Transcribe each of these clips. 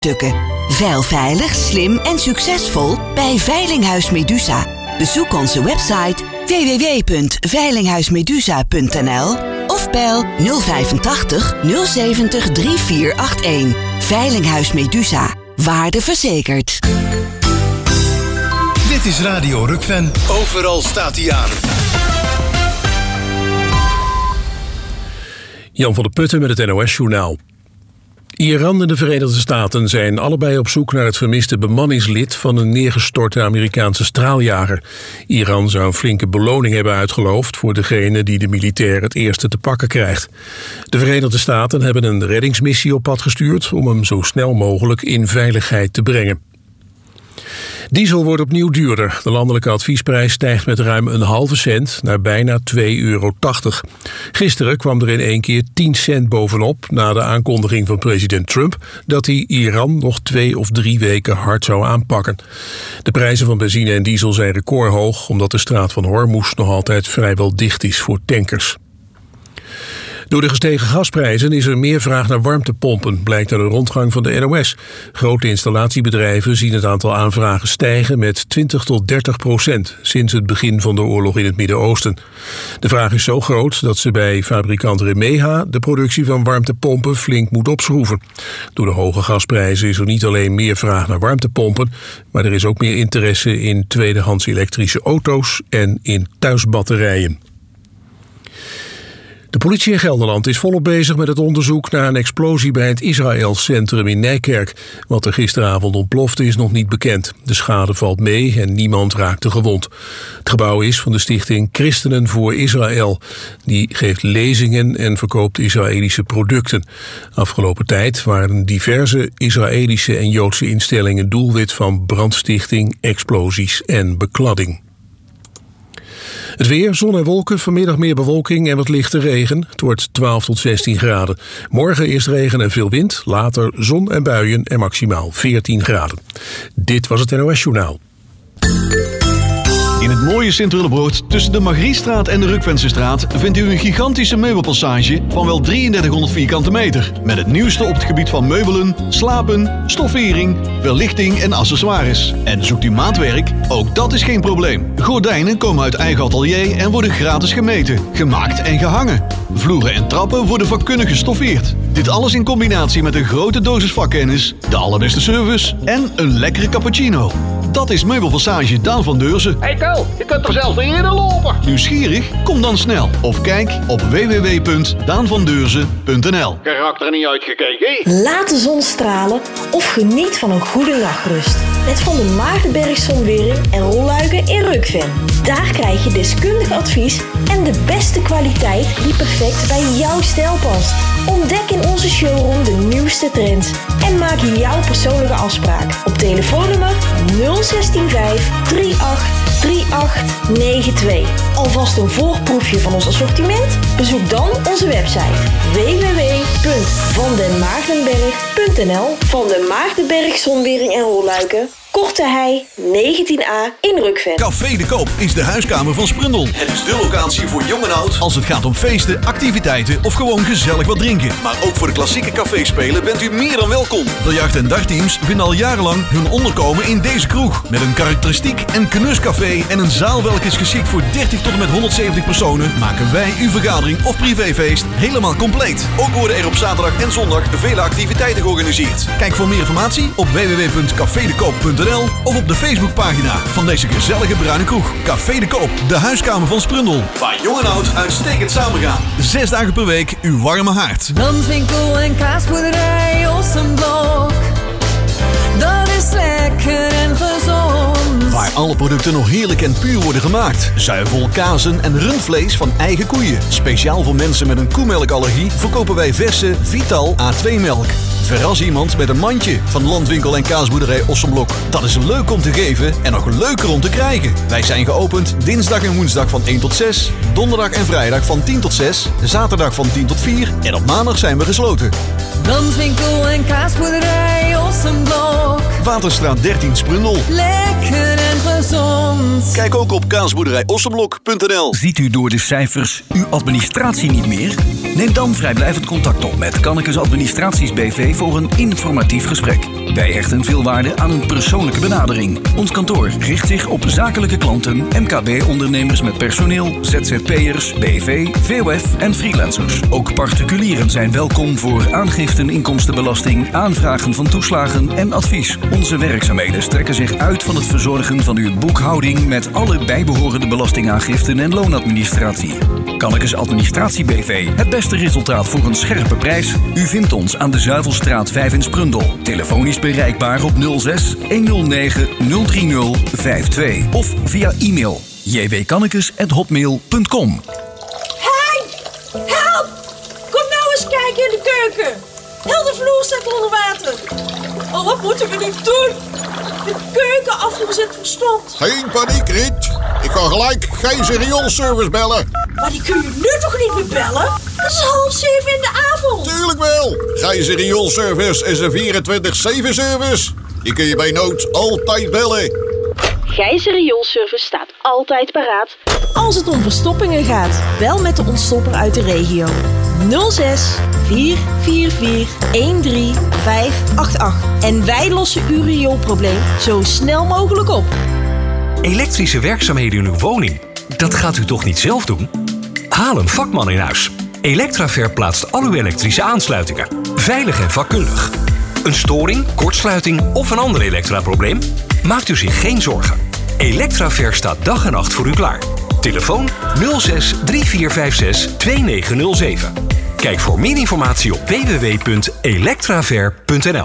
tukken. Veil veilig, slim en succesvol bij Veilinghuis Medusa. Bezoek onze website www.veilinghuismedusa.nl of bel 085 070 3481. Veilinghuis Medusa. Waarde verzekerd. Dit is Radio Rukven. Overal staat hij aan. Jan van der Putten met het NOS-journaal. Iran en de Verenigde Staten zijn allebei op zoek naar het vermiste bemanningslid van een neergestorte Amerikaanse straaljager. Iran zou een flinke beloning hebben uitgeloofd voor degene die de militair het eerste te pakken krijgt. De Verenigde Staten hebben een reddingsmissie op pad gestuurd om hem zo snel mogelijk in veiligheid te brengen. Diesel wordt opnieuw duurder. De landelijke adviesprijs stijgt met ruim een halve cent naar bijna €2,80. Gisteren kwam er in één keer 10 cent bovenop na de aankondiging van president Trump dat hij Iran nog 2 of 3 weken hard zou aanpakken. De prijzen van benzine en diesel zijn recordhoog omdat de straat van Hormuz nog altijd vrijwel dicht is voor tankers. Door de gestegen gasprijzen is er meer vraag naar warmtepompen, blijkt uit een rondgang van de NOS. Grote installatiebedrijven zien het aantal aanvragen stijgen met 20 tot 30% sinds het begin van de oorlog in het Midden-Oosten. De vraag is zo groot dat ze bij fabrikant Remeha de productie van warmtepompen flink moet opschroeven. Door de hoge gasprijzen is er niet alleen meer vraag naar warmtepompen, maar er is ook meer interesse in tweedehands elektrische auto's en in thuisbatterijen. De politie in Gelderland is volop bezig met het onderzoek naar een explosie bij het Israël-centrum in Nijkerk. Wat er gisteravond ontplofte is nog niet bekend. De schade valt mee en niemand raakte gewond. Het gebouw is van de stichting Christenen voor Israël. Die geeft lezingen en verkoopt Israëlische producten. Afgelopen tijd waren diverse Israëlische en Joodse instellingen doelwit van brandstichting, explosies en bekladding. Het weer, zon en wolken, vanmiddag meer bewolking en wat lichte regen. Het wordt 12 tot 16 graden. Morgen eerst regen en veel wind, later zon en buien en maximaal 14 graden. Dit was het NOS Journaal. In het mooie Sint-Willebroord tussen de Margriestraat en de Rukvensestraat vindt u een gigantische meubelpassage van wel 3300 vierkante meter. Met het nieuwste op het gebied van meubelen, slapen, stoffering, verlichting en accessoires. En zoekt u maatwerk? Ook dat is geen probleem. Gordijnen komen uit eigen atelier en worden gratis gemeten, gemaakt en gehangen. Vloeren en trappen worden vakkundig gestoffeerd. Dit alles in combinatie met een grote dosis vakkennis, de allerbeste service en een lekkere cappuccino. Dat is Meubelpassage Daan van Deurzen. Hey Tel, je kunt er zelfs eerder lopen. Nieuwsgierig? Kom dan snel. Of kijk op www.daanvandeurzen.nl. Geraakt er niet uitgekeken? Laat de zon stralen of geniet van een goede nachtrust. Met Van der Maagdenberg Zonwering en rolluiken in Rukven. Daar krijg je deskundig advies en de beste kwaliteit die perfect bij jouw stijl past. Ontdek in onze showroom de nieuwste trends en maak jouw persoonlijke afspraak op telefoonnummer 0165 38 3892. Alvast een voorproefje van ons assortiment? Bezoek dan onze website www.vandenmaagdenberg.nl. Van den Maagdenberg Zonwering en rolluiken. Korte Hei, 19a in Rukven. Café de Koop is de huiskamer van Sprundel. Het is de locatie voor jong en oud als het gaat om feesten, activiteiten of gewoon gezellig wat drinken. Maar ook voor de klassieke caféspelen bent u meer dan welkom. Biljart- en dartteams vinden al jarenlang hun onderkomen in deze kroeg. Met een karakteristiek en knuscafé en een zaal welke is geschikt voor 30 tot en met 170 personen, maken wij uw vergadering of privéfeest helemaal compleet. Ook worden er op zaterdag en zondag vele activiteiten georganiseerd. Kijk voor meer informatie op www.cafedekoop.nl of op de Facebookpagina van deze gezellige bruine kroeg. Café de Koop, de huiskamer van Sprundel. Waar jong en oud uitstekend samengaan. 6 dagen per week uw warme haard. Landwinkel en kaasboerderij Ossenblok. Dat is lekker en gezond. Waar alle producten nog heerlijk en puur worden gemaakt. Zuivel, kazen en rundvlees van eigen koeien. Speciaal voor mensen met een koemelkallergie verkopen wij verse Vital A2-melk. Verras iemand met een mandje van Landwinkel en kaasboerderij Ossenblok. Dat is leuk om te geven en nog leuker om te krijgen. Wij zijn geopend dinsdag en woensdag van 1 tot 6, donderdag en vrijdag van 10 tot 6, zaterdag van 10 tot 4 en op maandag zijn we gesloten. Landwinkel en kaasboerderij Ossenblok. Waterstraat 13 Sprundel. Lekker en gezond. gezond. Kijk ook op kaasboerderijossenblok.nl. Ziet u door de cijfers uw administratie niet meer? Neem dan vrijblijvend contact op met Kannekes Administraties BV voor een informatief gesprek. Wij hechten veel waarde aan een persoonlijke benadering. Ons kantoor richt zich op zakelijke klanten, MKB-ondernemers met personeel, ZZP'ers, BV, VOF en freelancers. Ook particulieren zijn welkom voor aangiften inkomstenbelasting, aanvragen van toeslagen en advies. Onze werkzaamheden strekken zich uit van het verzorgen van uw boekhouding met alle bijbehorende belastingaangiften en loonadministratie. Kannekes Administratie BV. Het beste resultaat voor een scherpe prijs. U vindt ons aan de Zuivelstraat 5 in Sprundel. Telefonisch bereikbaar op 06 109 030 52 of via e-mail jwkannekes@hotmail.com. Hey! Help! Kom nou eens kijken in de keuken. Heel de vloer staat onder water. Oh, wat moeten we nu doen? De keukenafvoer zit verstopt. Geen paniek, Riet. Ik kan gelijk Gijzer Rioolservice bellen. Maar die kun je nu toch niet meer bellen? Het is 6:30 in de avond. Tuurlijk wel. Gijzer Rioolservice is een 24/7 service. Die kun je bij nood altijd bellen. Gijzer Rioolservice staat altijd paraat als het om verstoppingen gaat. Bel met de ontstopper uit de regio. 06 444 13588. En wij lossen uw rioolprobleem zo snel mogelijk op. Elektrische werkzaamheden in uw woning, dat gaat u toch niet zelf doen? Haal een vakman in huis. Electraver plaatst al uw elektrische aansluitingen. Veilig en vakkundig. Een storing, kortsluiting of een ander elektraprobleem? Maakt u zich geen zorgen. Electraver staat dag en nacht voor u klaar. Telefoon 06 3456 2907. Kijk voor meer informatie op www.electraver.nl.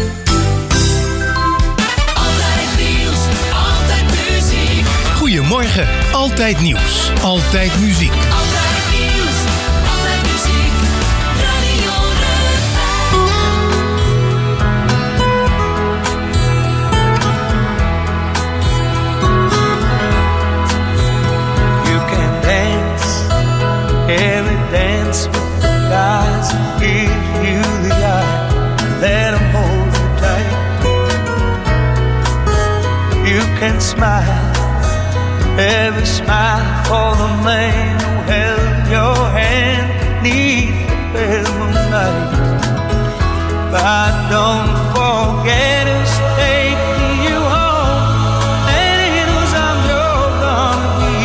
Goedemorgen, altijd nieuws, altijd muziek. Altijd nieuws, altijd muziek. Radio You can dance, every dance with the guys who give you the eye. Let them hold you tight. You can smile, every smile for the man who held your hand neath the pale moonlight. But don't forget who's taking you home, and it was you're gonna be.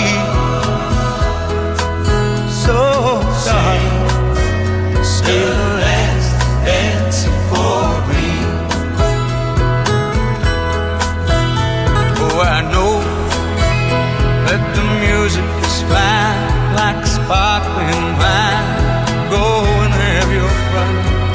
So darling, say the last dance for me. Oh, I know that the music is fine, like sparkling wine. Go and have your fun,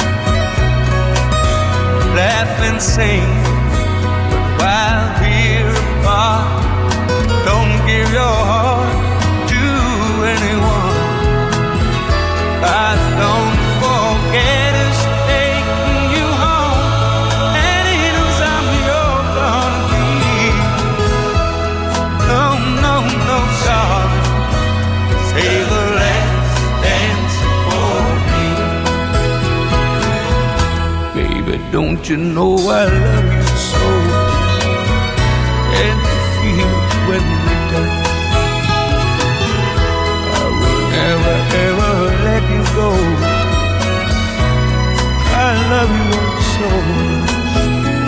laugh and sing. But while we're apart, don't give your heart to anyone. But don't forget who's taking you home, and it was you're gonna be. No, no, no, darling, say the last dance for me. Baby, don't you know I love you so? And you feel when we touch, I will never, ever let you go. I love you so much.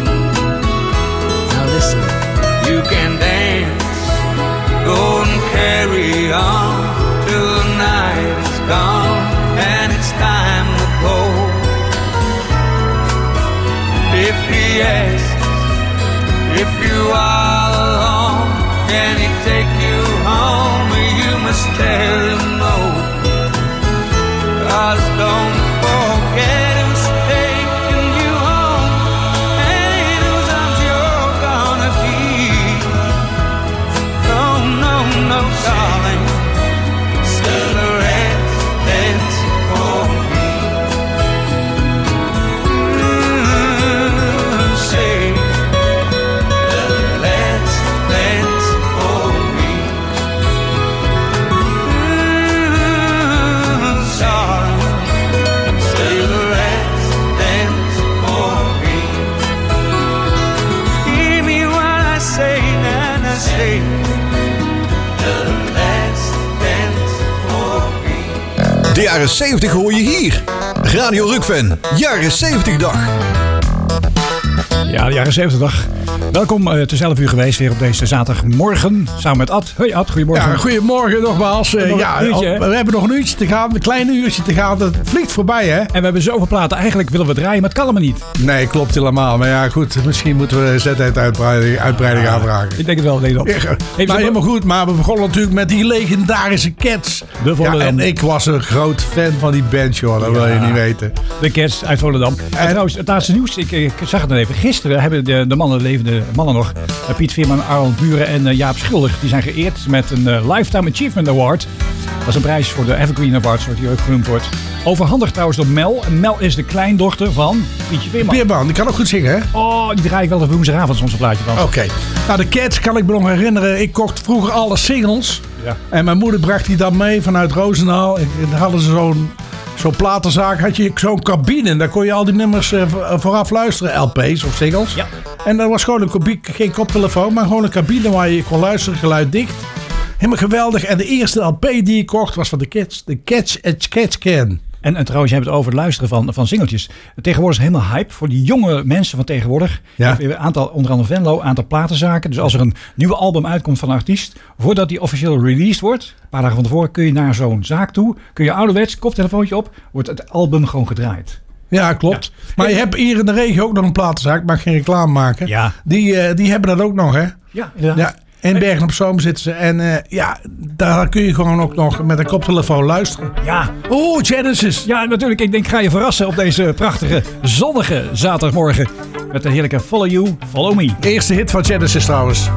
Now listen, you can dance, go and carry on till the night is gone and it's time to go. If he asks if you are alone, can he take you home? You must tell him no. 'Cause don't forget who's taking you home, and whose arms you're gonna be. No, no, no, darling, still the rest dance for me. Say the last say the last dance for me. De jaren 70 hoor je hier. Radio Rukven, jaren 70 dag. Ja, de jaren 70 dag. Welkom, het is 11 uur geweest weer op deze zaterdagmorgen. Samen met Ad. Hoi Ad, goedemorgen. Ja, goedemorgen nogmaals. We hebben nog een uurtje te gaan, een klein uurtje te gaan. Dat vliegt voorbij, hè? En we hebben zoveel platen. Eigenlijk willen we draaien, maar het kan allemaal niet. Nee, klopt helemaal. Maar ja, goed. Misschien moeten we ZZ-uitbreiding aanvragen. Ik denk het wel, Nederland. Maar helemaal goed. Maar we begonnen natuurlijk met die legendarische Cats. De Volendam. Ja, en ik was een groot fan van die band, joh. Dat wil je niet weten. De Cats uit Volendam. En trouwens, het laatste nieuws. Ik zag het net even. Gisteren hebben de mannen, levende mannen nog. Piet Veerman, Arnold Buren en Jaap Schilder. Die zijn geëerd met een Lifetime Achievement Award. Dat is een prijs voor de Evergreen Awards, zoals die ook genoemd wordt. Overhandigd trouwens door Mel. En Mel is de kleindochter van Pietje Veerman. Veerman, die kan ook goed zingen, hè? Oh, die draai ik wel op woensdagavond soms een plaatje van. Oké. Nou, de Cats kan ik me nog herinneren. Ik kocht vroeger alle singles. Ja. En mijn moeder bracht die dan mee vanuit Roosendaal. Dan hadden ze zo'n platenzaak, had je zo'n cabine. Daar kon je al die nummers vooraf luisteren. LP's of singles. Ja. En dat was gewoon geen koptelefoon, maar gewoon een cabine waar je kon luisteren, geluid dicht. Helemaal geweldig. En de eerste LP die ik kocht was van de Cats. De Cats Can. En trouwens, je hebt het over het luisteren van singeltjes. Tegenwoordig is het helemaal hype voor die jonge mensen van tegenwoordig. Ja. Een aantal, onder andere Venlo, een aantal platenzaken. Dus als er een nieuwe album uitkomt van een artiest, voordat die officieel released wordt, een paar dagen van tevoren, kun je naar zo'n zaak toe. Kun je ouderwets, koptelefoontje op, wordt het album gewoon gedraaid. Ja, klopt. Ja. Maar je hebt hier in de regio ook nog een platenzaak. Ik mag geen reclame maken. Ja. Die hebben dat ook nog, hè? Ja. In Bergen op Zoom zitten ze. En daar kun je gewoon ook nog met een koptelefoon luisteren. Ja. Oh, Genesis. Ja, natuurlijk. Ik denk, ik ga je verrassen op deze prachtige, zonnige zaterdagmorgen. Met de heerlijke Follow You, Follow Me. Eerste hit van Genesis trouwens.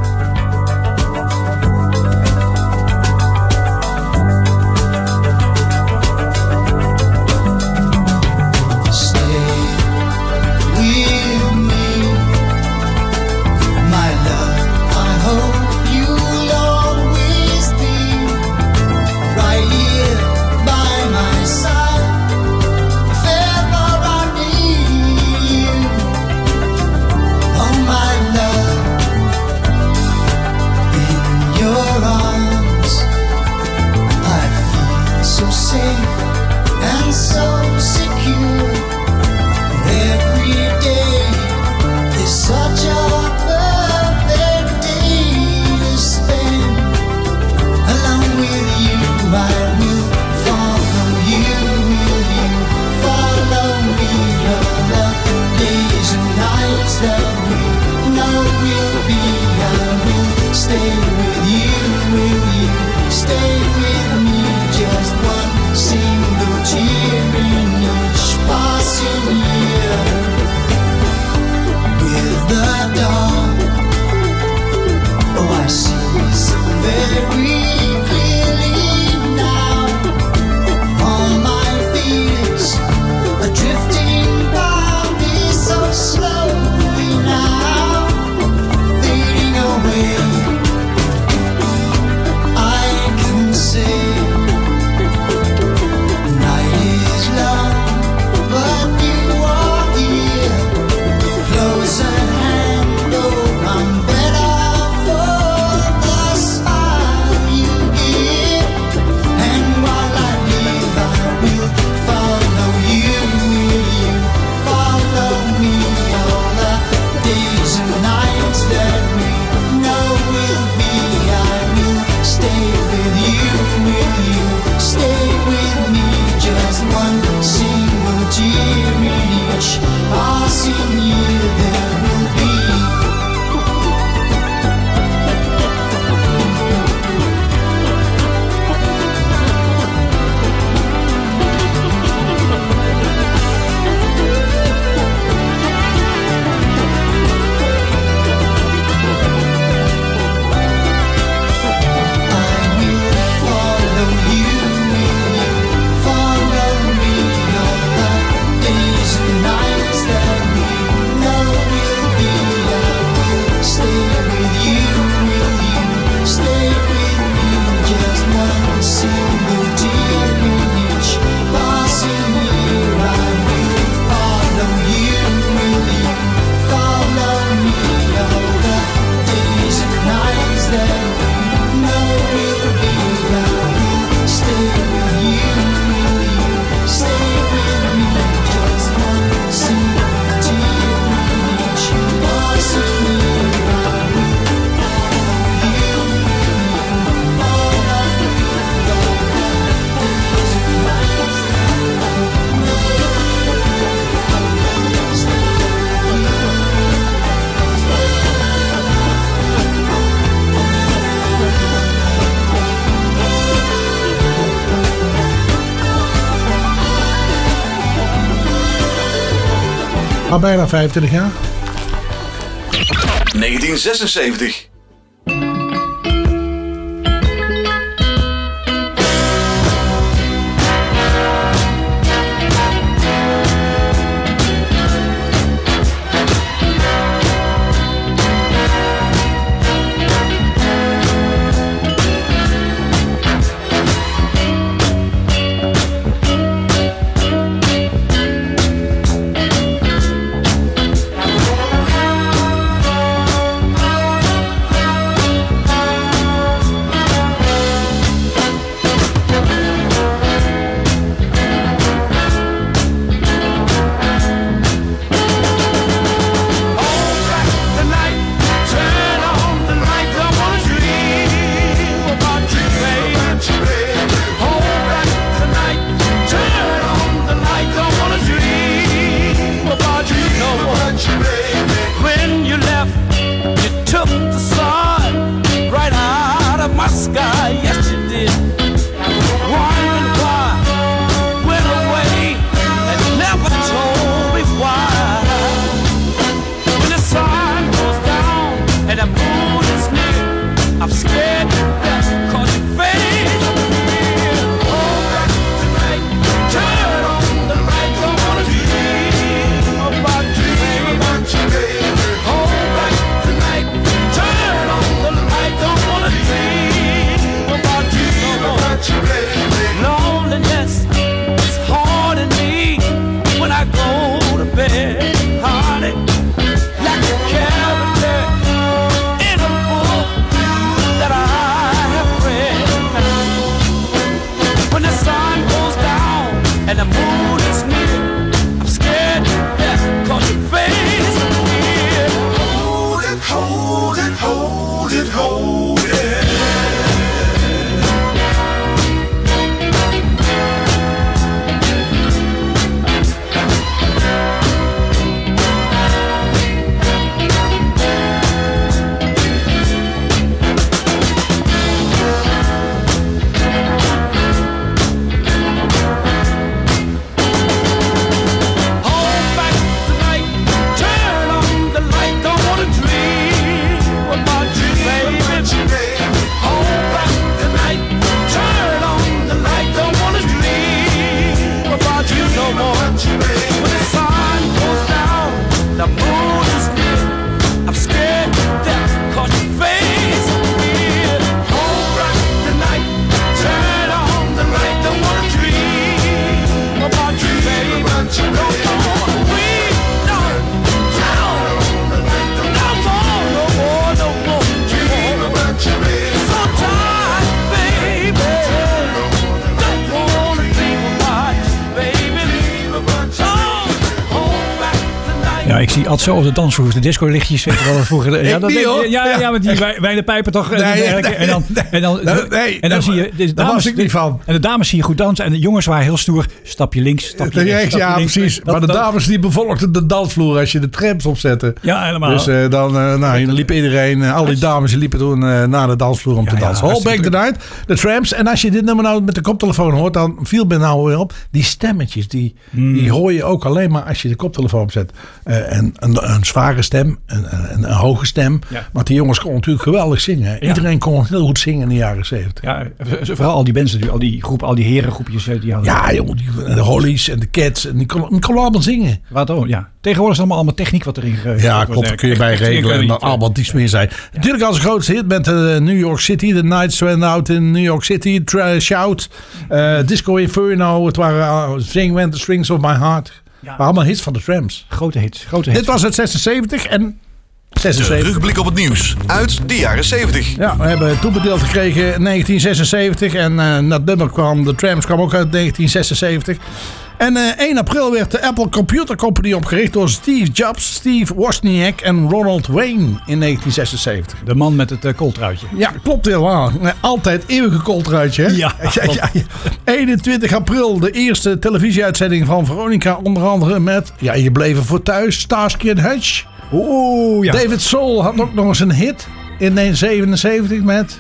Al bijna 25 jaar. 1976. Ik zie altijd zo op de dansvloer, de discolichtjes, weet je wel, vroeger. Ja, met die wijde pijpen toch. En dan zie je de dames, was ik niet van. En de dames zie je goed dansen en de jongens waren heel stoer. Stapje links, stapje rechts. Ja, precies. Maar de dames die bevolgden de dansvloer als je de trams opzette. Ja, helemaal. Dus dan liep iedereen, al die dames liepen toen naar de dansvloer om te dansen. All Back the Night, de Tramps. En als je dit nummer nou met de koptelefoon hoort, dan viel me nou weer op. Die stemmetjes, die hoor je ook alleen maar als je de koptelefoon opzet. En een zware stem, een hoge stem. Ja. Want die jongens konden natuurlijk geweldig zingen. Ja. Iedereen kon heel goed zingen in de jaren 70. Ja, vooral al die mensen, al die herengroepjes. Die hadden de Hollies en de Cats. En die konden allemaal zingen. Wat ook, ja. Tegenwoordig is allemaal techniek wat erin gegeven. Ja, klopt. Daar kun je bij regelen en dan allemaal iets meer zijn. Ja. Natuurlijk als grootste hit met New York City. The Nights Went Out in New York City. Shout. Disco Inferno. Het waren Sing When the Strings of My Heart. Ja. Maar allemaal hits van de Tramps. Grote hits. Dit was het 76 en 76. De terugblik op het nieuws uit de jaren 70. Ja, we hebben toebedeeld gekregen in 1976. En dat nummer de Tramps kwam ook uit 1976. En 1 april werd de Apple Computer Company opgericht door Steve Jobs, Steve Wozniak en Ronald Wayne in 1976. De man met het kooltruitje. Ja, klopt helemaal. Altijd eeuwige kooltruitje. Ja. 21 april de eerste televisieuitzending van Veronica. Onder andere met, je bleef er voor thuis, Starsky & Hutch. Oeh, ja. David Soul had ook nog eens een hit in 1977 met...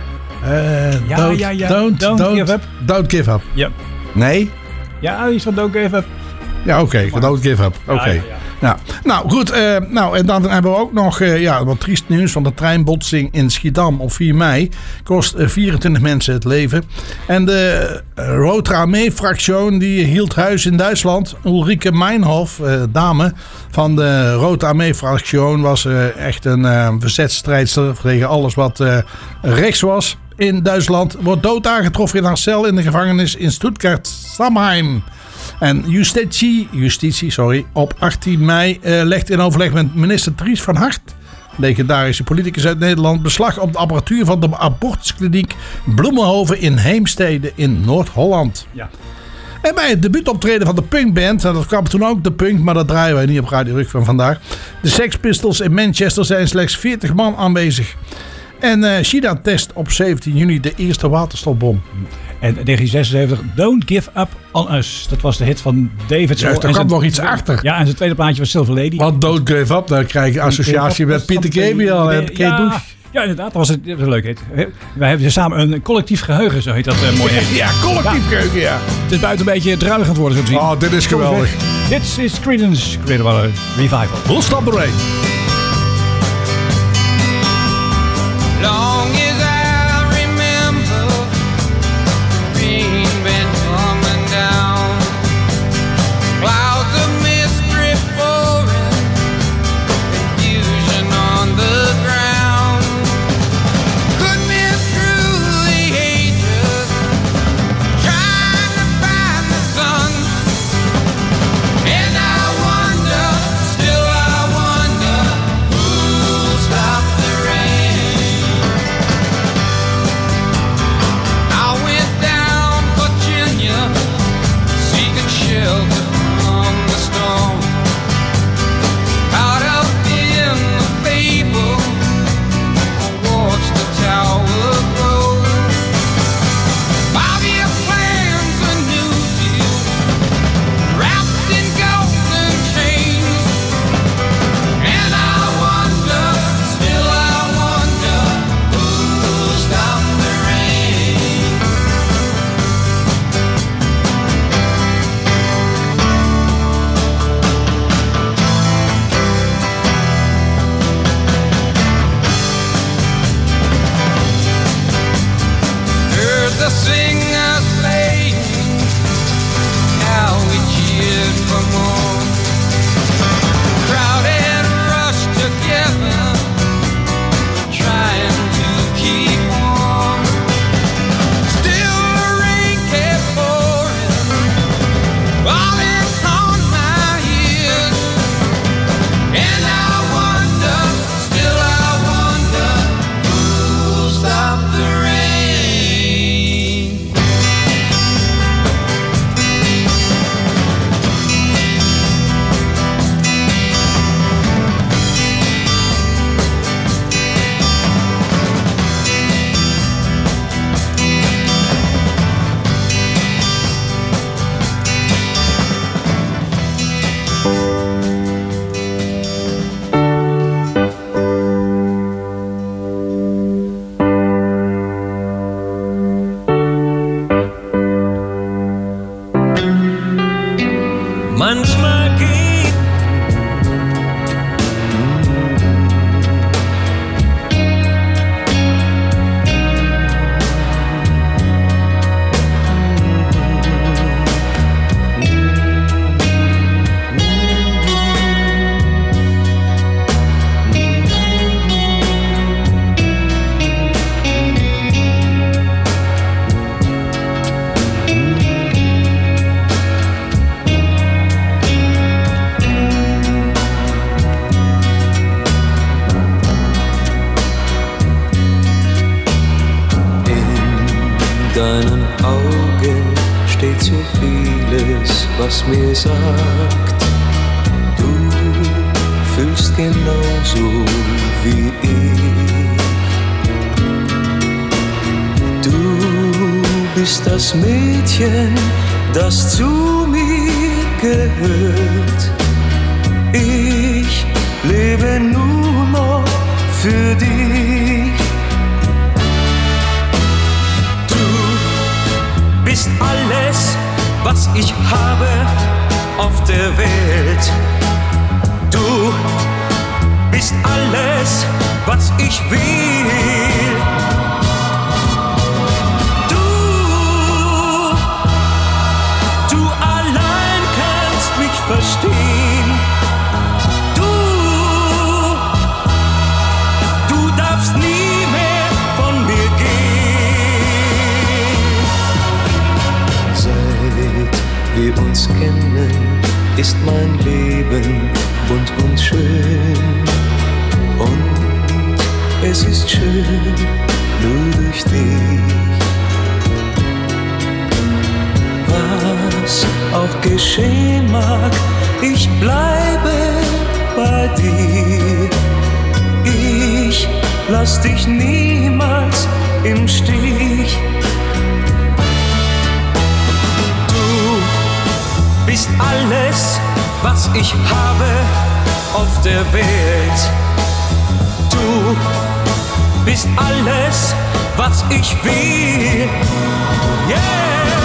Don't Give Up. Don't Give Up. Ja. Nee? Ja, iets van Don't Give Up. Ja, oké. Don't Give Up. Oké. Ja. Nou goed, en dan hebben we ook nog wat triest nieuws van de treinbotsing in Schiedam op 4 mei. Kost 24 mensen het leven. En de Rote Armee-fractie die hield huis in Duitsland. Ulrike Meinhof, dame van de Rote Armee-fractie, was echt een verzetstrijdster tegen alles wat rechts was. In Duitsland wordt dood aangetroffen in haar cel in de gevangenis in Stuttgart-Stammheim. En justitie, op 18 mei legt in overleg met minister Dries van Hart, legendarische politicus uit Nederland, beslag op de apparatuur van de abortuskliniek Bloemenhoven in Heemstede in Noord-Holland. Ja. En bij het debuutoptreden van de punkband, dat kwam toen ook de punk, maar dat draaien wij niet op Radio Ruk van vandaag. De Sex Pistols in Manchester zijn slechts 40 man aanwezig. En China test op 17 juni de eerste waterstofbom. En 1976, Don't Give Up On Us. Dat was de hit van David Soul. Ja, daar kwam nog iets achter. Ja, en zijn tweede plaatje was Silver Lady. Want Don't Give Up, dan krijg je associatie met Peter Gabriel en Kate Bush. Ja, inderdaad, dat was een leuk hit. Wij hebben samen een collectief geheugen, zo heet dat mooi. Ja, collectief geheugen, ja. Het is buiten een beetje druilig aan het worden, zo te zien. Oh, dit is geweldig. Dit is Creedence Clearwater Revival. We'll stop the rain. Long as I remember, the rain been coming down. Clouds of mist drip pouring, confusion on the ground. Could miss through the ages, trying to find the sun. And I wonder, still I wonder, who'll stop the rain? I went down Virginia, seeking shelter from the storm. Caught up in the fable, I watched the tower grow. 5-year plans, a new deal, wrapped in golden chains. And I wonder, still I wonder, who'll stop the rain? Heard the singers playing, how we cheered for more. Crowd had rushed together, trying to keep warm. Still the rain kept pouring, falling on my ears. And I wonder, still I wonder, who'll stop the rain? Manchmal geht deinen Augen steht so vieles, was mir sagt, du fühlst genauso wie ich. Du bist das Mädchen, das zu mir gehört. Ich lebe nur noch für dich. Bist alles, was ich habe auf der Welt. bist alles, was ich will. Du allein kannst mich verstehen. Du darfst nie mehr von mir gehen. Seit wir uns kennen, ist mein Leben bunt und schön. Und es ist schön, nur durch dich. Was auch geschehen mag, ich bleibe bei dir. Ich lass dich niemals im Stich. Du bist alles, was ich habe auf der Welt. Du bist alles, was ich will. Yeah.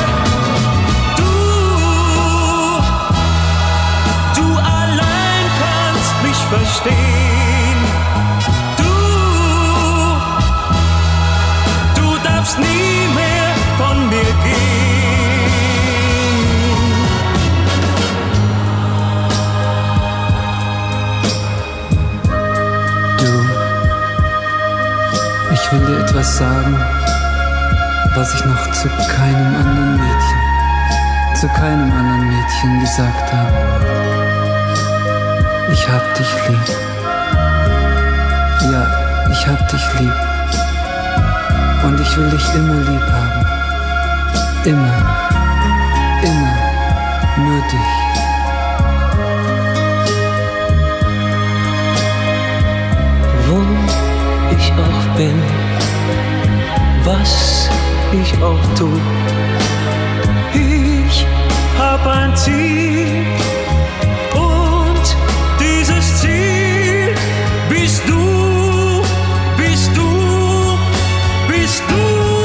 Du allein kannst mich verstehen. Du darfst nie mehr von mir Ich will dir etwas sagen, was ich noch zu keinem anderen Mädchen gesagt habe. Ich hab dich lieb. Ja, ich hab dich lieb. Und ich will dich immer lieb haben. Immer, immer, nur dich. Wo ich auch bin, was ich auch tu, ich hab ein Ziel und dieses Ziel bist du, bist du, bist du.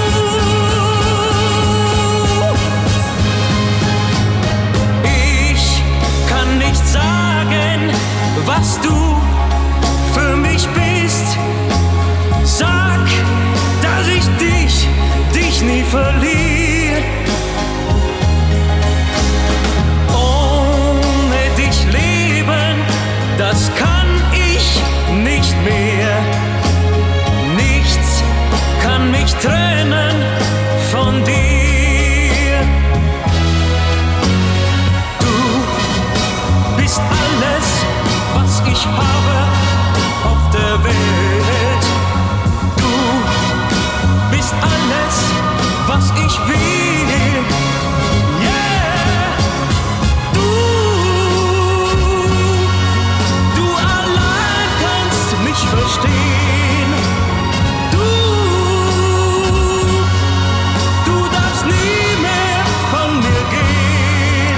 Ich kann nicht sagen, was du für mich bist. Sag, dass ich dich nie verliere. Ohne dich leben, das kann ich nicht mehr. Nichts kann mich trennen von dir. Du bist alles, was ich habe auf der Welt. Bist alles, was ich will. Yeah. Du allein kannst mich verstehen. Du darfst nie mehr von mir gehen.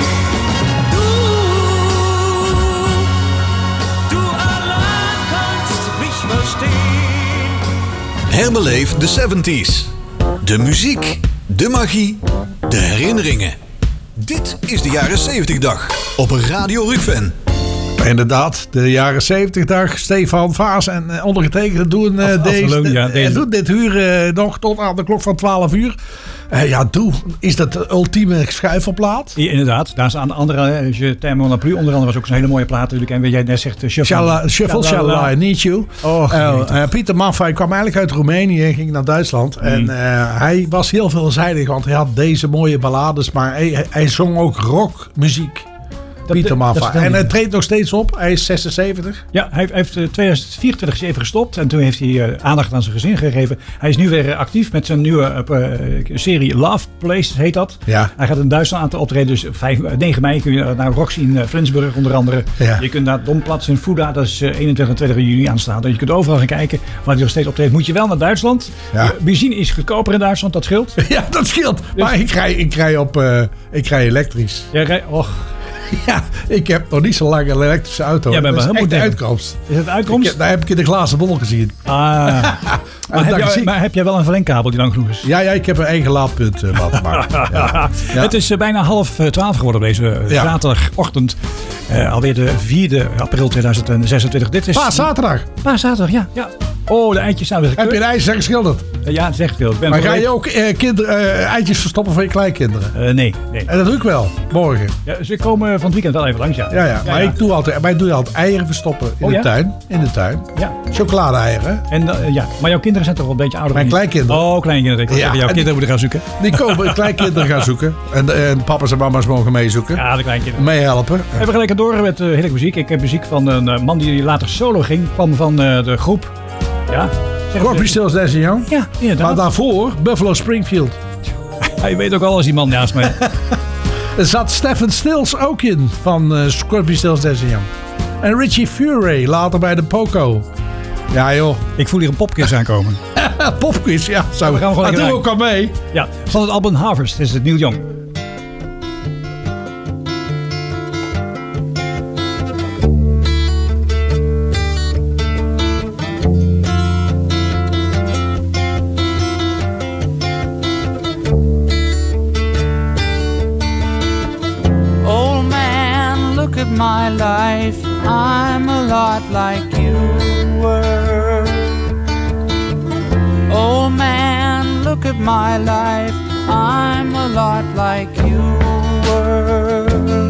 Du allein kannst mich verstehen. Herbeleef de 70s. De muziek, de magie, de herinneringen. Dit is de jaren 70 dag op Radio Rock-fan. Inderdaad, de jaren 70 dag. Stefan Vaas en ondergetekende doen, doen dit uur nog tot aan de klok van 12 uur. Is dat de ultieme schuifelplaat? Ja, inderdaad. Daar is aan de andere, Je T'aime mon plus, onder andere was ook een hele mooie plaat natuurlijk. En wat jij net zegt, Shuffle, I Need You. Pieter Maffay kwam eigenlijk uit Roemenië en ging naar Duitsland. En hij was heel veelzijdig, want hij had deze mooie ballades, maar hij zong ook rockmuziek. Pieter Maffay. En hij treedt nog steeds op. Hij is 76. Ja, hij heeft 2024 even gestopt. En toen heeft hij aandacht aan zijn gezin gegeven. Hij is nu weer actief met zijn nieuwe serie Love Place, heet dat. Ja. Hij gaat in Duitsland aan te optreden. Dus 9 mei kun je naar Roxy in Flensburg onder andere. Ja. Je kunt naar Domplatz in Fuda. Dat is 21 en 20 juni aanstaande. Je kunt overal gaan kijken waar hij nog steeds optreedt. Moet je wel naar Duitsland. Ja. Benzine is goedkoper in Duitsland. Dat scheelt. Ja, dat scheelt. Dus, maar ik rij elektrisch. Ja, Ja, ik heb nog niet zo lang een elektrische auto. Ja, dat is echt de modern. uitkomst. Is het de uitkomst? Daar heb ik in de glazen bol gezien. Maar heb jij wel een verlengkabel die lang genoeg is? Ja, ik heb een eigen laadpunt laten maken. Ja. Het is bijna 11:30 geworden op deze zaterdagochtend. Alweer de 4e april 2026. Dit is Paaszaterdag. Paaszaterdag, ja. Oh, de eitjes zijn weer gekleurd. Heb je een eitje geschilderd? Ja, dat zegt veel. Maar ga je ook eitjes verstoppen voor je kleinkinderen? Nee. En dat doe ik wel, morgen. Ja, ze komen van het weekend wel even langs, ja. Ja. Maar ik doe altijd eieren verstoppen in de tuin. In de tuin. Ja. Chocolade-eieren. En maar jouw kinderen zijn toch wel een beetje ouder? Mijn kleinkinderen. Oh, kleinkinderen. Ik wil zeggen, jouw kinderen moeten gaan zoeken. Die komen kleinkinderen gaan zoeken. En papa's en mama's mogen meezoeken. Ja, de kleinkinderen. Meehelpen. We gaan lekker door met heerlijke muziek. Ik heb muziek van een man die later solo ging. Kwam van de groep. Ja. Crosby, Stills, Nash & Young. Ja, inderdaad. Maar daarvoor Buffalo Springfield. Hij weet ook al als die man naast mij. Er zat Stephen Stills ook in van Crosby, Stills, Nash & Young. En Richie Furay, later bij de Poco. Ja joh. Ik voel hier een popquiz aankomen. Popquiz, ja. Zo. We gaan gewoon doe ook al mee. Ja, van het album Harvest is het Neil Young. My life, I'm a lot like you were. Oh man, look at my life, I'm a lot like you were.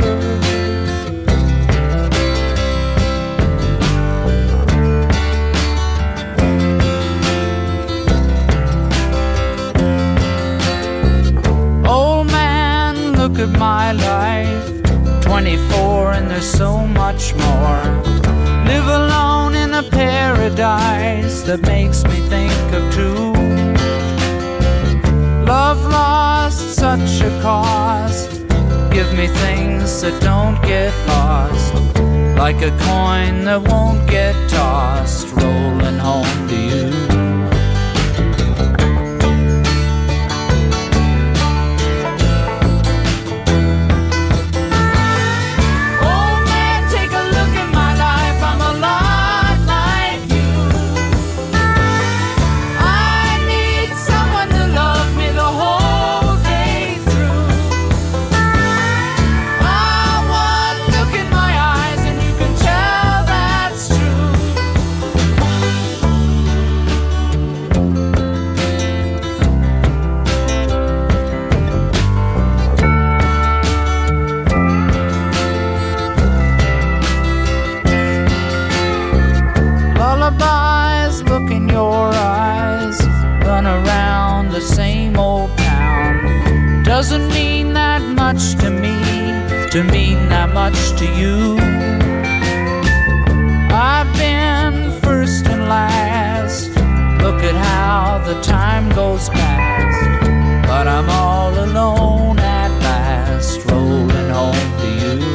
Oh man, look at my life, 24 and there's so much more. Live alone in a paradise that makes me think of two. Love lost, such a cost. Give me things that don't get lost. Like a coin that won't get tossed, rolling home to you. Doesn't mean that much to me, to mean that much to you. I've been first and last. Look at how the time goes past. But I'm all alone at last, rolling home to you.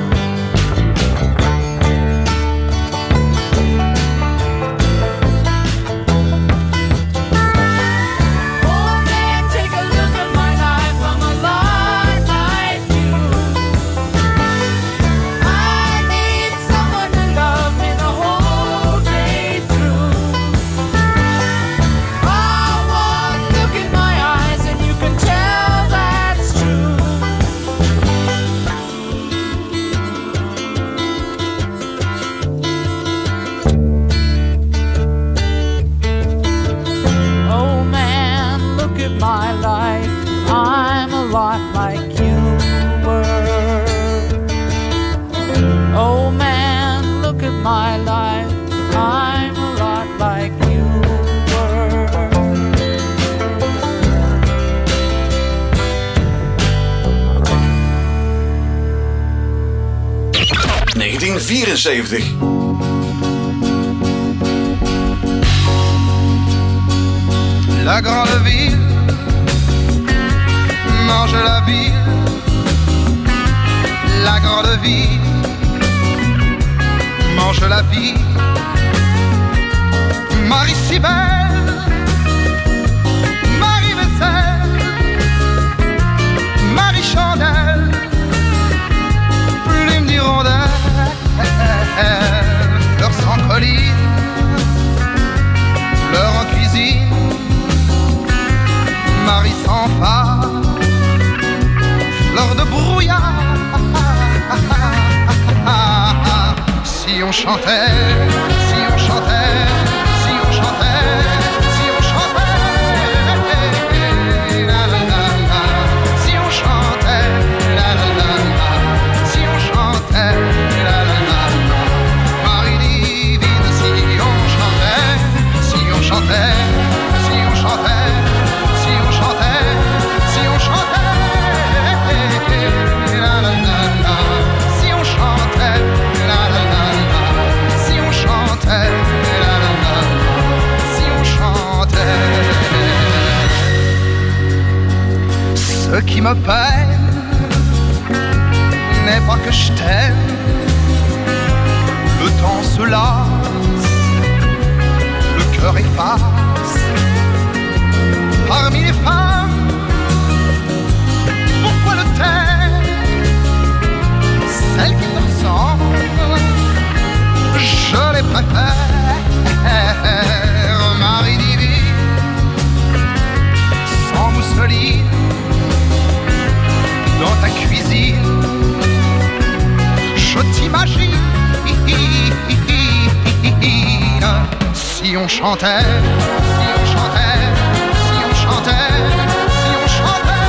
La grande ville mange la ville. La grande ville mange la vie. Marie si belle, Marie vaisselle, Marie chandelle, chantait, si on chantait, si on chantait, si on chantait, la la la la, si on chantait, la la la la, si on chantait, la la la la, Marie divine, si on chantait, si on chantait, si on chantait, si on chantait, si on chantait, la la la la, si on chantait, la la la la, si on chantait, la la la la, si on chantait. Ce qui me peine n'est pas que je t'aime, le temps se lasse, le cœur efface. Parmi les femmes, pourquoi le taire? Celles qui te ressemblent, je les préfère. Marie divine, sans mousseline, dans ta cuisine, je t'imagine. Si on chantait, si on chantait, si on chantait, si on chantait,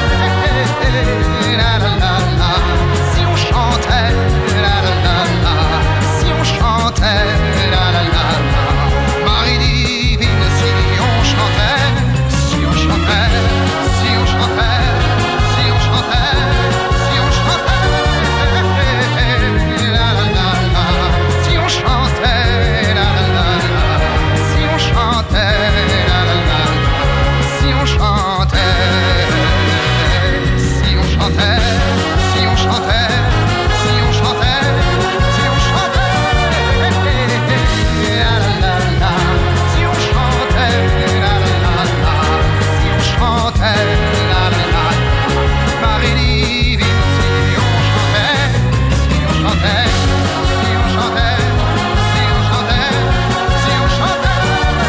la la la la, si on chantait, la la la la, si on chantait, la la la la, Marie divine, si on chantait, si on chantait, si on chantait, si on chantait, si on chantait, la la la la, si on chantait, la la la la, si on chantait, la la la la, si on chantait, si on chantait, si on chantait, si on chantait, si on chantait, la la la la, si on chantait, la la la la, si on chantait, la la la la, Marie divine, si on chantait, si on chantait, si on chantait, si on chantait, si on chantait,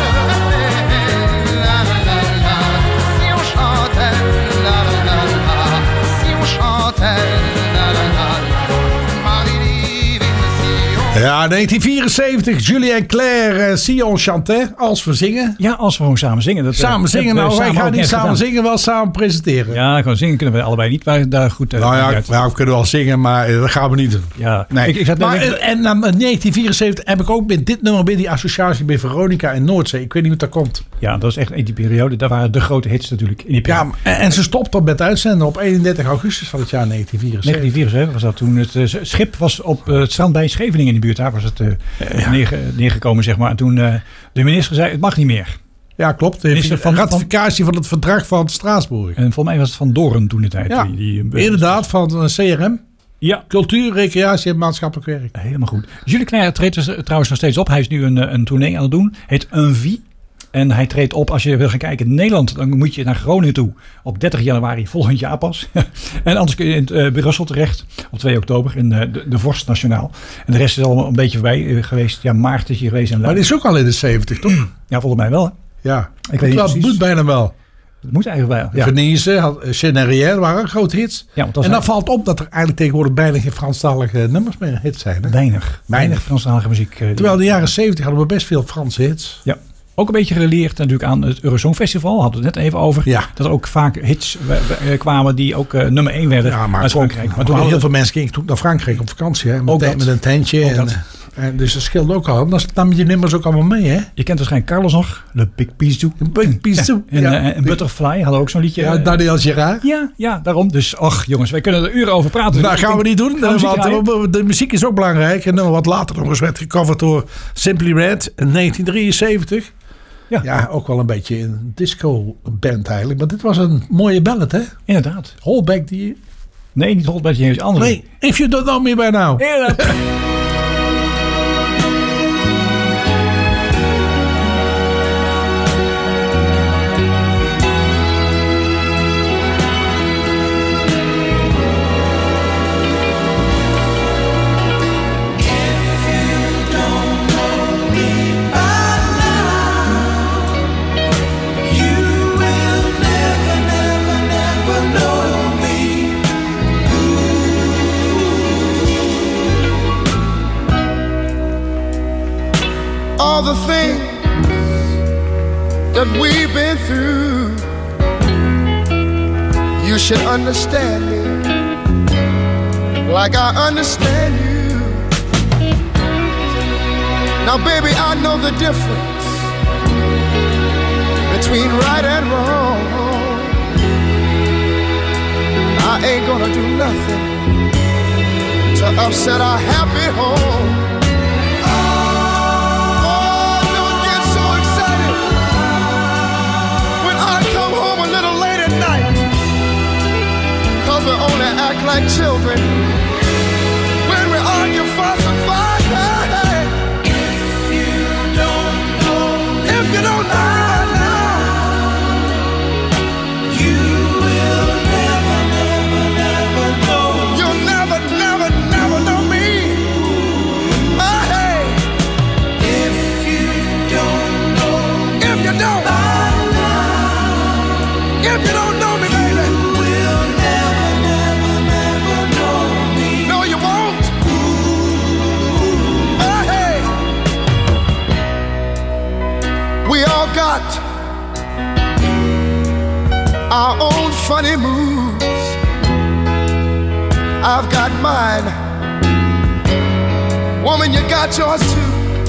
la la la la, si on chantait, la la la la, si on chantait, la la la la, Marie divine, si on. Ja, 1974, Julien Clerc, si on chantait, als we zingen. Ja, als we gewoon samen zingen. Dat, Samen zingen, nou, wij gaan niet samen zingen, wel samen presenteren. Ja, gewoon zingen kunnen we allebei niet, maar daar goed nou ja, we kunnen wel zingen, maar dat gaan we niet doen. Ja, nee. Ik zat maar, en na 1974 heb ik ook met dit nummer bij die associatie bij Veronica en Noordzee. Ik weet niet hoe dat komt. Ja, dat is echt in die periode. Daar waren de grote hits natuurlijk in die periode. Ja, en ze stopte met uitzenden op 31 augustus van het jaar 1974. 1974 was dat toen. Het schip was op het strand bij Scheveningen in de buurt. Daar was het neergekomen, zeg maar. En toen de minister zei, het mag niet meer. Ja, klopt. De ratificatie van het verdrag van Straatsburg. En volgens mij was het Van Doorn toen de tijd. Ja, inderdaad, van CRM. Ja. Cultuur, recreatie en maatschappelijk werk. Helemaal goed. Julien Clerc treedt trouwens nog steeds op. Hij is nu een tournee aan het doen. Heet Un Vie. En hij treedt op, als je wil gaan kijken in Nederland, dan moet je naar Groningen toe. Op 30 januari volgend jaar pas. En anders kun je in Brussel terecht. Op 2 oktober in de Vorst Nationaal. En de rest is allemaal een beetje voorbij geweest. Ja, maart is hier geweest. En maar die is ook al in de 70, toch? Ja, volgens mij wel. Hè? Ja, ik weet niet dat moet bijna wel. Dat moet eigenlijk wel. Ja. Venise, Chenerière waren grote hits. Ja, en dan valt op dat er eigenlijk tegenwoordig bijna geen Franstalige nummers meer hits zijn. Hè? Weinig Franstalige muziek. Terwijl in de jaren 70 hadden we best veel Franse hits. Ja. Ook een beetje gerelateerd natuurlijk aan het Eurosong Festival. Hadden we het net even over. Ja. Dat er ook vaak hits kwamen die ook nummer 1 werden uit Frankrijk. Maar toen heel veel mensen gingen toen naar Frankrijk op vakantie. Hè? Met een tentje. En dus dat scheelde ook al. Dan nam je die nummers ook allemaal mee. Hè? Je kent waarschijnlijk Carlos nog. Le Big Bisou. Big Bisou. En Butterfly hadden ook zo'n liedje. Ja, Daniel Gérard. Ja, daarom. Dus ach jongens, wij kunnen er uren over praten. Nou, gaan we niet doen. Want de muziek is ook belangrijk. En wat later nog eens werd gecoverd door Simply Red in 1973. Ja, ook wel een beetje een disco-band eigenlijk. Maar dit was een mooie ballad, hè? Inderdaad. Hold die... Nee, niet Hold Back die andere. Nee, If You Don't Know Me By Now. Inderdaad. that we've been through, you should understand me like I understand you. Now, baby, I know the difference between right and wrong. I ain't gonna do nothing to upset our happy home. Oh, don't get so excited when I come home a little late at night, 'cause we only act like children when we argue, fuss and fight. Hey, if you don't know, you will never know. You'll never know me. Hey, if you don't know me, baby, you will never know me. No, you won't. Hey, we all got our own funny moves. I've got mine. Woman, you got yours too.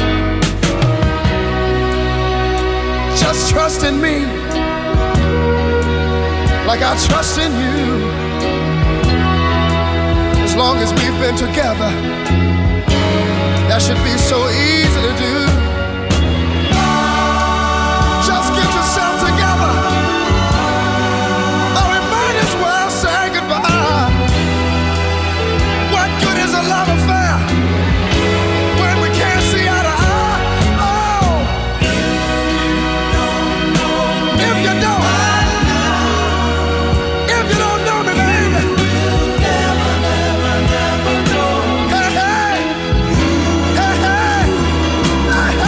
Just trust in me like I trust in you. As long as we've been together, that should be so easy to do. Just get yourself together, or we might as well say goodbye. What good is a love affair when we can't see eye to eye? Oh, if you don't know me, baby, you'll never know. Hey, hey, hey, hey, hey,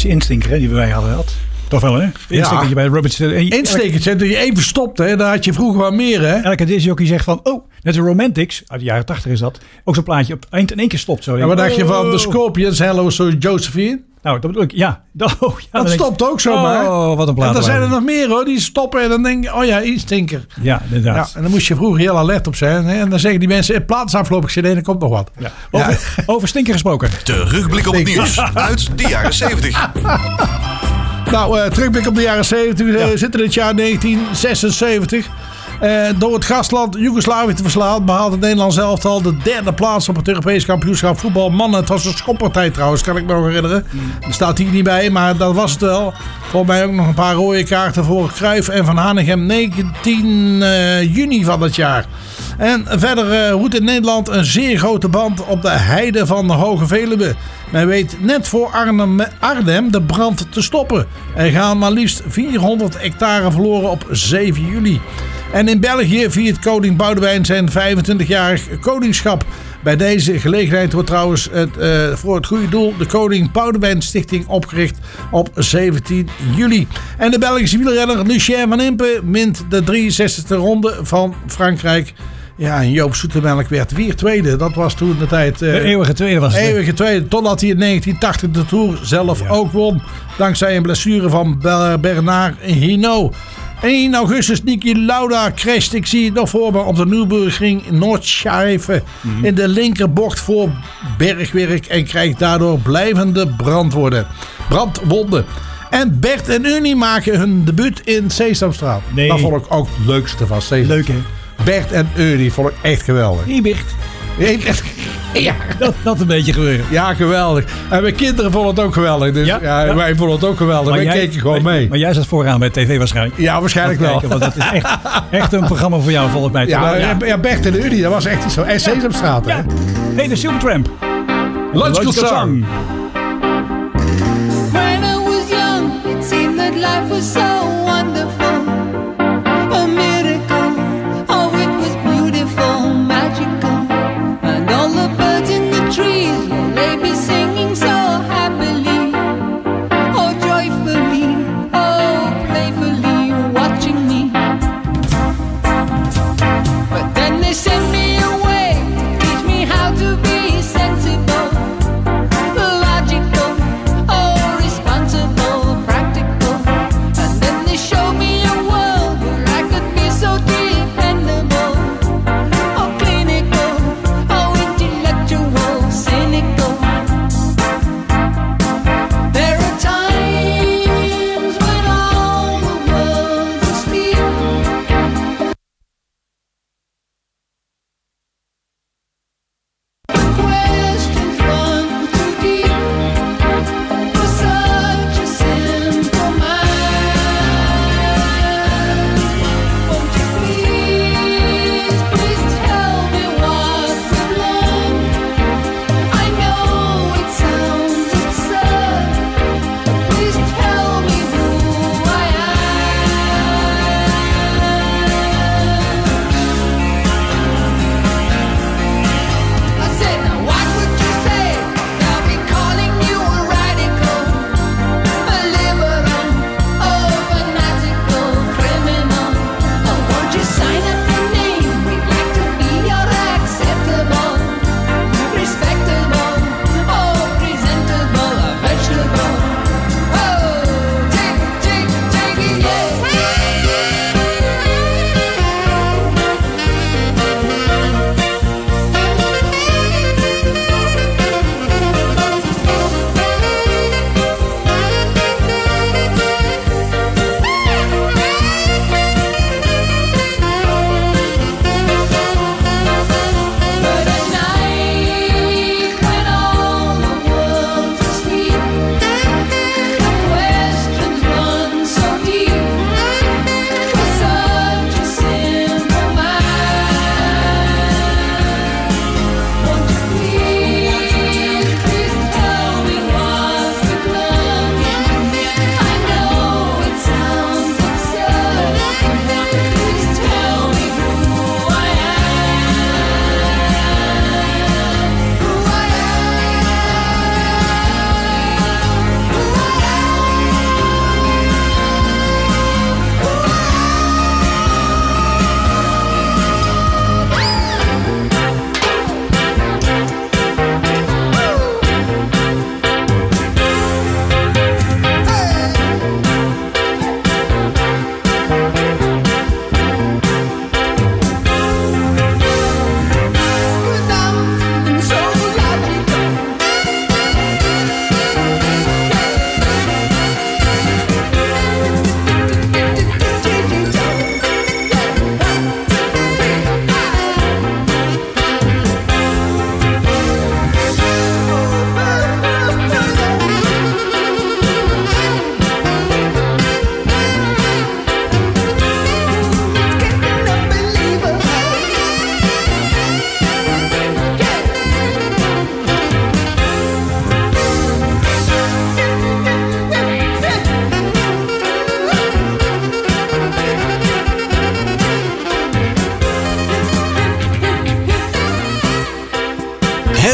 was die instinker hè, die wij hadden gehad. Toch wel, hè? Instekertje bij Roberts. Instekertje, dat je even stopt, hè? Daar had je vroeger wel meer, hè? Elke discjockey zegt van, net de Romantics, uit de jaren 80 is dat, ook zo'n plaatje op eind in één keer stopt. Zo. Ja, wat dacht je van de Scorpions, Hello, So Josephine? Nou, dat bedoel ik, ja. Dat stopt ook zomaar. Oh, wat een plaat. En er zijn er nog meer, hoor. Die stoppen en dan denk je, oh ja, instinker. Ja, inderdaad. Ja, en dan moest je vroeger heel alert op zijn. Hè? En dan zeggen die mensen, het plaat is afgelopen. Ik zeg, nee, er komt nog wat. Ja. Over stinker gesproken. Terugblik op het nieuws uit de jaren 70. Nou, terugblik op de jaren 70. We zitten in het jaar 1976. Door het gastland Joegoslavië te verslaan behaalde het Nederlands elftal de 3e plaats op het Europees kampioenschap voetbal mannen. Het was een schoppartij trouwens, kan ik me nog herinneren. Er staat hier niet bij, maar dat was het wel. Volgens mij ook nog een paar rode kaarten voor Cruijff en Van Hanegem. 19 juni van het jaar. En verder roept in Nederland een zeer grote band op de heide van de Hoge Veluwe. Men weet net voor Arnhem de brand te stoppen. Er gaan maar liefst 400 hectare verloren op 7 juli. En in België viert koning Boudewijn zijn 25-jarig koningschap. Bij deze gelegenheid wordt trouwens voor het goede doel de Koning Boudewijn Stichting opgericht op 17 juli. En de Belgische wielrenner Lucien van Impe wint de 63e ronde van Frankrijk. Ja, en Joop Zoetemelk werd weer tweede. Dat was toen de tijd... de eeuwige tweede was het. Eeuwige tweede, totdat hij in 1980 de Tour zelf ook won. Dankzij een blessure van Bernard Hinault. 1 augustus, Niki Lauda crasht, ik zie het nog voor me, op de Nürburgring Noordschleife in de linkerbocht voor bergwerk en krijgt daardoor blijvende brandwonden. En Bert en Ernie maken hun debuut in Sesamstraat. Nee. Dat vond ik ook het leukste van Sesamstraat. Leuk, hè? Bert en Ernie vond ik echt geweldig. Hey Bert. Ja, dat een beetje gebeuren. Ja, geweldig. En mijn kinderen vonden het ook geweldig. Dus ja, wij vonden het ook geweldig. Wij keken gewoon mee. Maar jij zat vooraan bij tv waarschijnlijk. Ja, waarschijnlijk wel. Kijken, want dat is echt een programma voor jou volgens mij. Ja, Bert en de Unie, dat was echt iets zo. En Sesamstraat, hè? Hey, de Supertramp. Logical Song. When I was young, it seemed that life was so wonderful. A miracle. Oh, it was beautiful, magical. And all the birds in the trees, well, they be singing so happily. Oh, joyfully, oh, playfully, watching me. But then they sent me away to teach me how to be sensible, logical, oh, responsible, practical. And then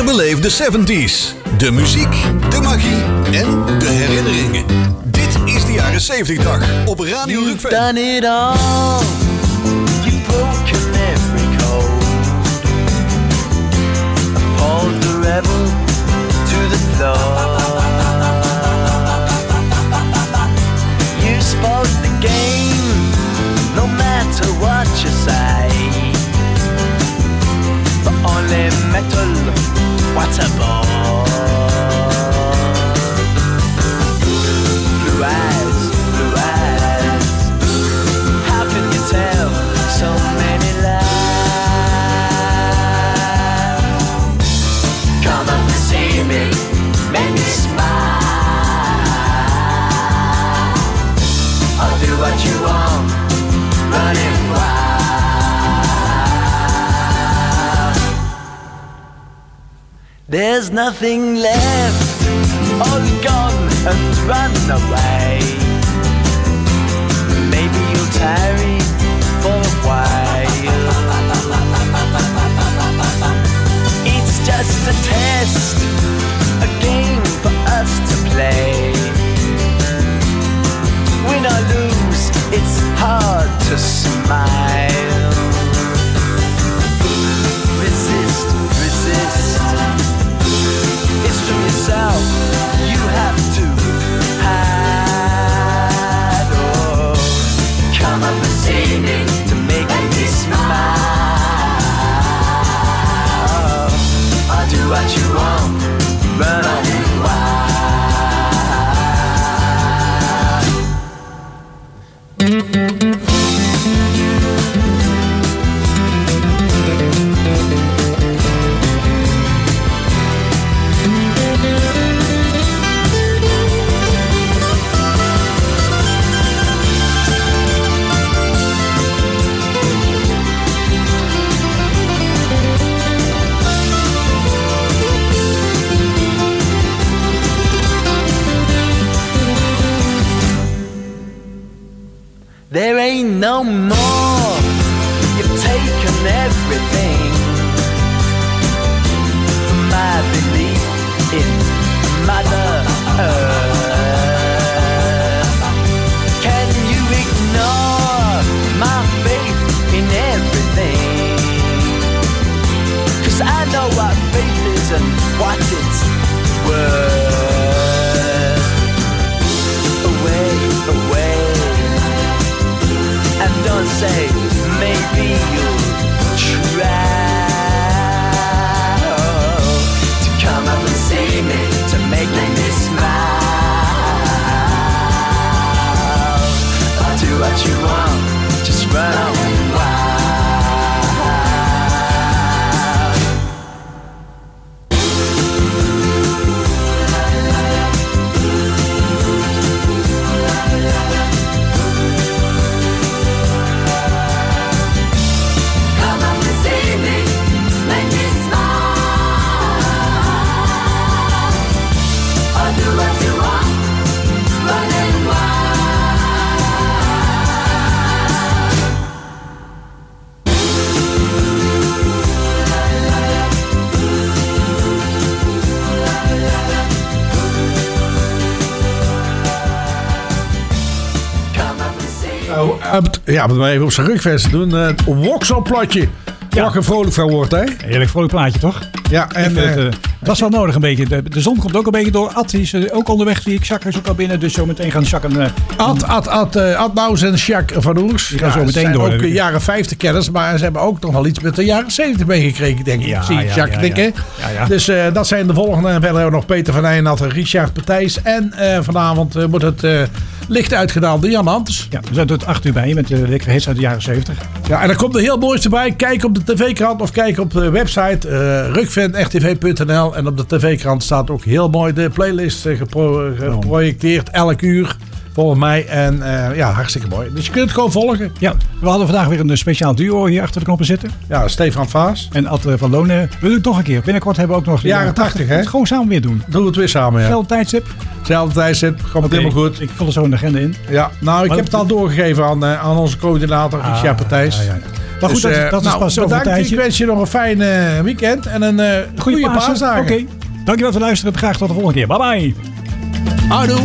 Beleef de 70s. De muziek, de magie en de herinneringen. Dit is de jaren 70 dag op Radio Rookveen. Done it all. You've broken every code. Appalled the rebel to the floor. You spoke the game, no matter what you say. But only metal, what a bore. Blue eyes, blue eyes. How can you tell so many lies? Come up and see me, make me smile. I'll do what you want, running wild. There's nothing left, all gone and run away. Maybe you'll tarry for a while. It's just a test, a game for us to play. Win or lose, it's hard to smile. Resist, resist. It's from yourself you have to hide. Oh, come up and see me to make me smile. I'll do what you want, run on wild. There ain't no more. You've taken everything from my belief in Mother Earth. Can you ignore my faith in everything? 'Cause I know what faith is and what it's worth. Away, away. And don't say, maybe you'll try to come up and see me, to make me smile. I'll do what you want, just run on wild. Ja, om het maar even op zijn rugvest te doen. Het Woksel-platje. Waar ik er vrolijk van wordt, hè? Heerlijk vrolijk plaatje, toch? Ja, en dat was wel nodig een beetje. De zon komt ook een beetje door. Ad is ook onderweg, zie ik. Jacques is ook al binnen, dus zo meteen gaan Jacques Ad Nouws en Jacques van Oers. Die gaan zo meteen door. Ook jaren 50 kennis, maar ze hebben ook nog wel iets met de jaren 70 meegekregen, denk ik. Ja, zie je, Jacques denken. Ja. Dus dat zijn de volgende. En verder hebben we nog Peter van Eijnat en Richard Partijs. En vanavond wordt het licht uitgedaan door Jan Hants. Ja, we zijn tot 8 uur bij je met de lekkere hits uit de jaren 70. Ja, en er komt er heel moois erbij. Kijk op de tv-krant of kijk op de website rookveen.rtv.nl. En op de tv-krant staat ook heel mooi de playlist geprojecteerd. Elk uur. Volgens mij. En hartstikke mooi. Dus je kunt het gewoon volgen. Ja, we hadden vandaag weer een speciaal duo hier achter de knoppen zitten. Ja, Stefan Vaas. En Ad van Lonen. We doen het nog een keer. Binnenkort hebben we ook nog... De jaren 80, hè? Gewoon samen weer doen. Doen we het weer samen, ja. Hetzelfde tijdstip. Hetzelfde tijdstip. Gaat het helemaal goed. Ik vul er zo een agenda in. Ja, nou, ik heb het al doorgegeven aan onze coördinator, Richard Partijs. Ja. Maar goed, dat is pas over een tijdje. Ik wens je nog een fijn weekend en een goede paasdagen. Oké. Dankjewel voor het luisteren. Graag tot de volgende keer. Bye bye. Houdoe.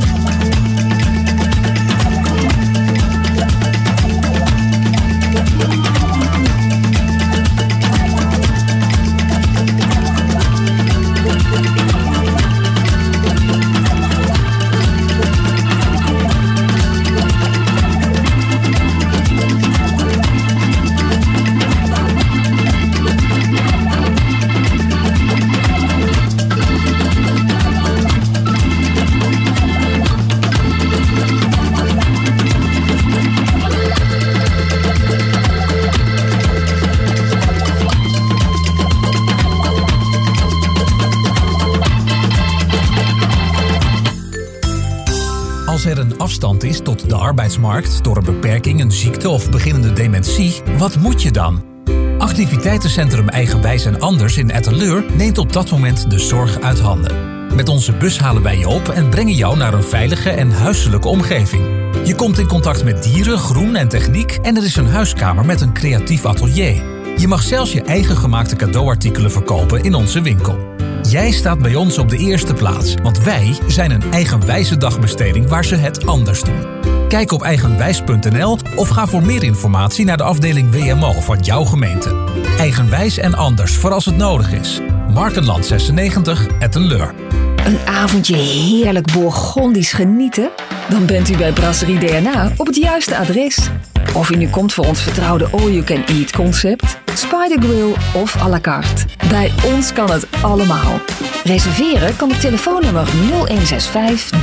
Als er een afstand is tot de arbeidsmarkt door een beperking, een ziekte of beginnende dementie, wat moet je dan? Activiteitencentrum Eigenwijs en Anders in Etteleur neemt op dat moment de zorg uit handen. Met onze bus halen wij je op en brengen jou naar een veilige en huiselijke omgeving. Je komt in contact met dieren, groen en techniek en er is een huiskamer met een creatief atelier. Je mag zelfs je eigen gemaakte cadeauartikelen verkopen in onze winkel. Jij staat bij ons op de eerste plaats, want wij zijn een eigenwijze dagbesteding waar ze het anders doen. Kijk op eigenwijs.nl of ga voor meer informatie naar de afdeling WMO van jouw gemeente. Eigenwijs en Anders voor als het nodig is. Markenland 96, Etteleur. Een avondje heerlijk Bourgondisch genieten? Dan bent u bij Brasserie DNA op het juiste adres. Of u nu komt voor ons vertrouwde all-you-can-eat concept, Spider Grill of à la carte. Bij ons kan het allemaal. Reserveren kan op telefoonnummer 0165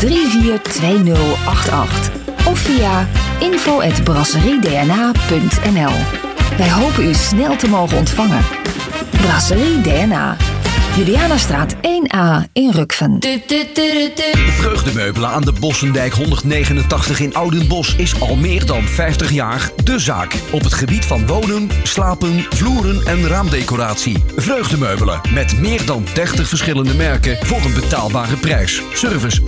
342088 of via info@brasseriedna.nl. Wij hopen u snel te mogen ontvangen. Brasserie DNA. Julianastraat 1A in Rukven. Vreugdemeubelen aan de Bossendijk 189 in Oudenbosch is al meer dan 50 jaar de zaak. Op het gebied van wonen, slapen, vloeren en raamdecoratie. Vreugdemeubelen met meer dan 30 verschillende merken voor een betaalbare prijs. Service